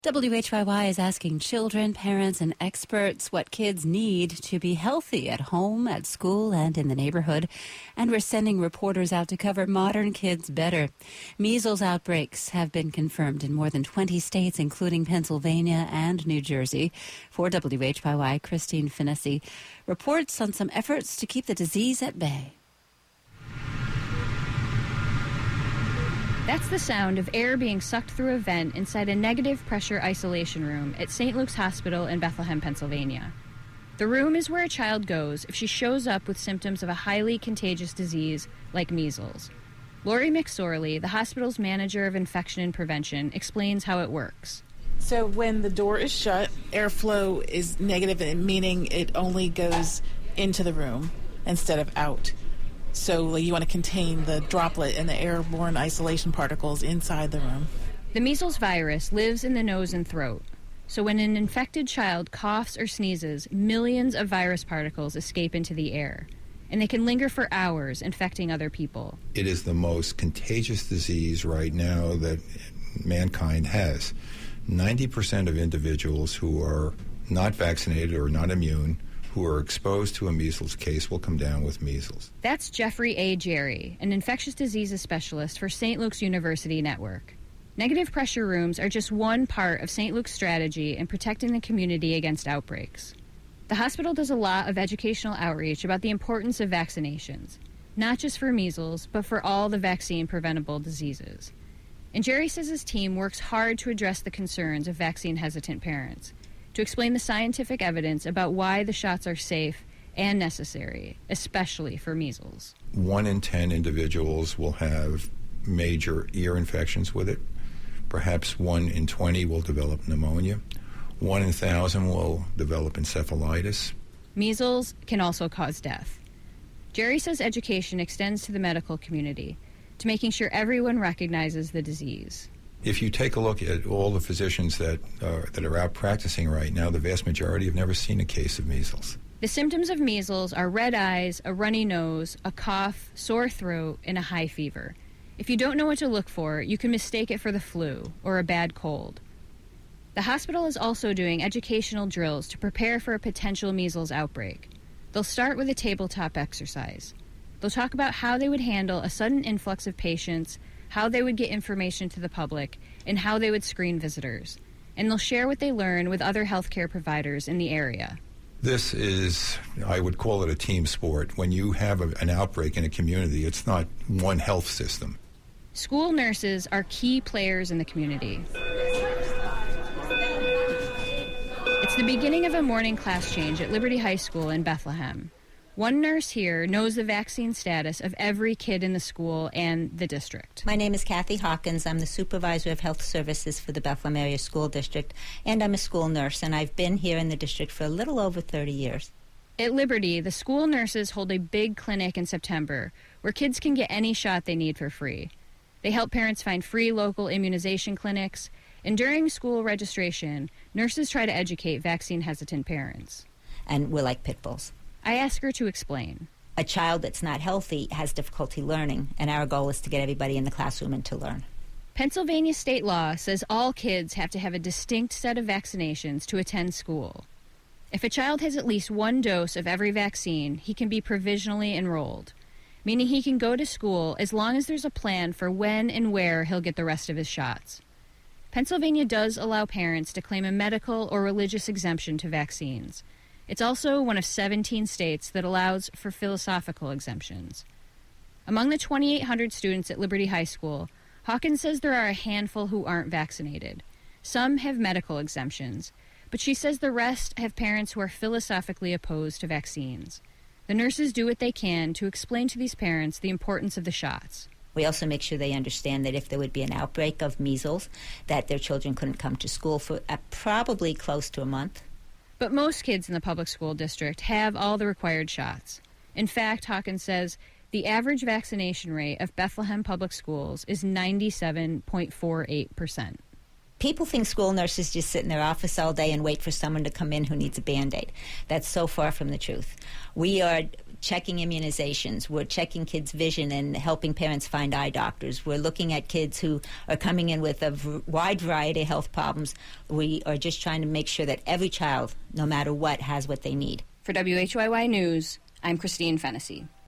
WHYY is asking children, parents, and experts what kids need to be healthy at home, at school, and in the neighborhood. And we're sending reporters out to cover modern kids better. Measles outbreaks have been confirmed in more than 20 states, including Pennsylvania and New Jersey. For WHYY, Christine Finessi reports on some efforts to keep the disease at bay. That's the sound of air being sucked through a vent inside a negative pressure isolation room at St. Luke's Hospital in Bethlehem, Pennsylvania. The room is where a child goes if she shows up with symptoms of a highly contagious disease like measles. Lori McSorley, the hospital's manager of infection and prevention, explains how it works. So when the door is shut, airflow is negative, meaning it only goes into the room instead of out. So you want to contain the droplet and the airborne isolation particles inside the room. The measles virus lives in the nose and throat. So when an infected child coughs or sneezes, millions of virus particles escape into the air. And they can linger for hours, infecting other people. It is the most contagious disease right now that mankind has. 90% of individuals who are not vaccinated or not immune who are exposed to a measles case will come down with measles. That's Jeffrey A. Jerry, an infectious diseases specialist for St. Luke's University Network. Negative pressure rooms are just one part of St. Luke's strategy in protecting the community against outbreaks. The hospital does a lot of educational outreach about the importance of vaccinations, not just for measles, but for all the vaccine-preventable diseases. And Jerry says his team works hard to address the concerns of vaccine-hesitant parents, to explain the scientific evidence about why the shots are safe and necessary, especially for measles. 1 in 10 individuals will have major ear infections with it. Perhaps 1 in 20 will develop pneumonia. 1 in 1,000 will develop encephalitis. Measles can also cause death. Jerry says education extends to the medical community, to making sure everyone recognizes the disease. If you take a look at all the physicians that are out practicing right now, the vast majority have never seen a case of measles. The symptoms of measles are red eyes, a runny nose, a cough, sore throat, and a high fever. If you don't know what to look for, you can mistake it for the flu or a bad cold. The hospital is also doing educational drills to prepare for a potential measles outbreak. They'll start with a tabletop exercise. They'll talk about how they would handle a sudden influx of patients, how they would get information to the public, and how they would screen visitors. And they'll share what they learn with other healthcare providers in the area. This is, I would call it a team sport. When you have an outbreak in a community, it's not one health system. School nurses are key players in the community. It's the beginning of a morning class change at Liberty High School in Bethlehem. One nurse here knows the vaccine status of every kid in the school and the district. My name is Kathy Hawkins. I'm the supervisor of health services for the Bethlehem Area School District, and I'm a school nurse, and I've been here in the district for a little over 30 years. At Liberty, the school nurses hold a big clinic in September where kids can get any shot they need for free. They help parents find free local immunization clinics, and during school registration, nurses try to educate vaccine-hesitant parents. And we're like pit bulls. I ask her to explain. A child that's not healthy has difficulty learning, and our goal is to get everybody in the classroom and to learn. Pennsylvania state law says all kids have to have a distinct set of vaccinations to attend school. If a child has at least 1 dose of every vaccine, he can be provisionally enrolled, meaning he can go to school as long as there's a plan for when and where he'll get the rest of his shots. Pennsylvania does allow parents to claim a medical or religious exemption to vaccines. It's also one of 17 states that allows for philosophical exemptions. Among the 2,800 students at Liberty High School, Hawkins says there are a handful who aren't vaccinated. Some have medical exemptions, but she says the rest have parents who are philosophically opposed to vaccines. The nurses do what they can to explain to these parents the importance of the shots. We also make sure they understand that if there would be an outbreak of measles, that their children couldn't come to school for probably close to a month. But most kids in the public school district have all the required shots. In fact, Hawkins says the average vaccination rate of Bethlehem Public Schools is 97.48%. People think school nurses just sit in their office all day and wait for someone to come in who needs a Band-Aid. That's so far from the truth. We are checking immunizations. We're checking kids' vision and helping parents find eye doctors. We're looking at kids who are coming in with a wide variety of health problems. We are just trying to make sure that every child, no matter what, has what they need. For WHYY News, I'm Christine Fennessy.